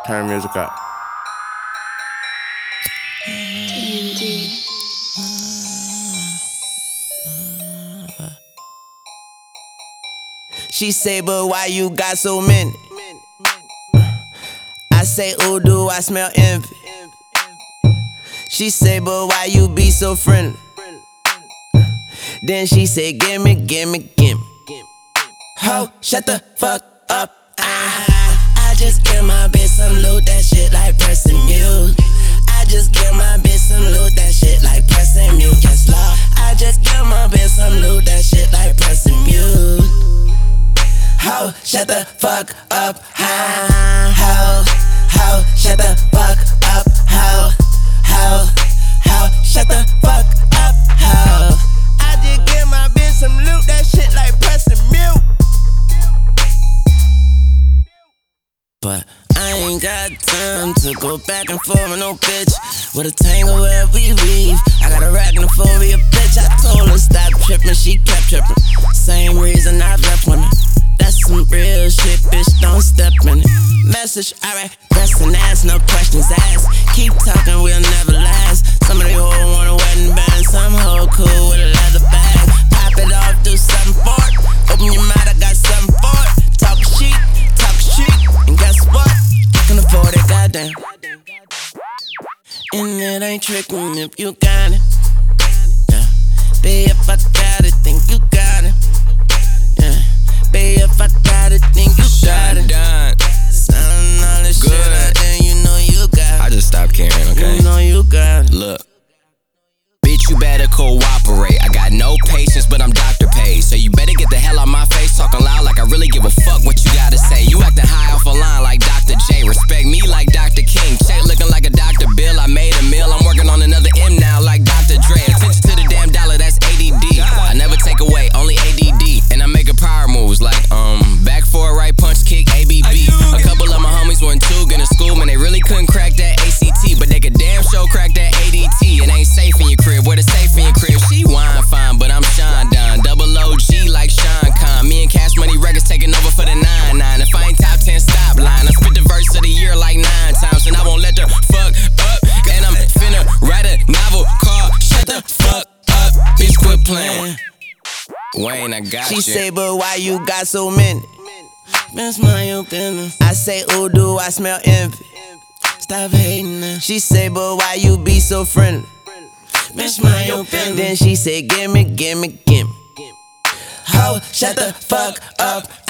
Turn music up. TND. She say, but why you got so many? I say, ooh, do I smell envy? She say, but why you be so friendly? Then she say, gimme, gimme, gimme. Ho, shut the fuck up. I just give my bitch some loot, that shit like pressing mute. I just give my bitch some loot, that shit like pressing mute. Yes, Lord. I just give my bitch some loot, that shit like pressing mute. Ho, shut the fuck up. Ho, shut the fuck up. Ho, shut the fuck up. Ho. I just give my bitch some loot, that shit like pressing mute. But I ain't got time to go back and forth with no bitch. With a tangle where we weave, I got a arachnophobia, bitch. I told her stop tripping, she kept tripping. Same reason I've left women. That's some real shit, bitch, don't step in it. Message, alright, pressing ass, no questions asked. Keep talking, we'll never last. Some of the hoes want a wedding band, some hoe cool with a leather bag. Pop it off, do something for it. Open your mouth, I got something for it. Talk shit, and guess what? I can afford it, goddamn. And it ain't tricking if you got it. Yeah. Babe, if I got it, think you got it. Yeah. Babe, if I got it, think you got it. Sound all this shit out there, you know you got it. I just stopped caring, okay? You know you got it. Look, bitch, you better cooperate. I got no patience, but I'm doctor paid. So you better get the hell out my face, talking loud like I really give a fuck what you gotta say. You acting high off a line like Dr. J. Respect me like Dr. King. Check looking like a Dr. Bill. I made a meal, I'm working on another M now like Dr. Dre. Attention to the damn dollar, that's ADD. I never take away, only ADD. And I'm making power moves like, back for a right punch, kick, ABB. A couple of my homies went too good in school, man, they really couldn't crack that ACT. But they could damn sure crack that ADT. It ain't safe in your crib, where the safe in your crib. She wine fine, but I'm Sean Don. Double OG like Sean Khan. Me and Cash Money Records taking over for the 9-9. If I ain't top 10, stop line. I spit the verse of the year like 9 times, and I won't let her fuck up. And I'm finna write a novel called Shut the Fuck Up. Bitch, quit playing. Wayne, I got She you. say, but why you got so many? That's my opinion. I say, ooh, do I smell envy? Stop hating her. She say, but why you be so friendly? That's my opinion. Then she say, gimme, gimme, gimme. Ho, shut the fuck up.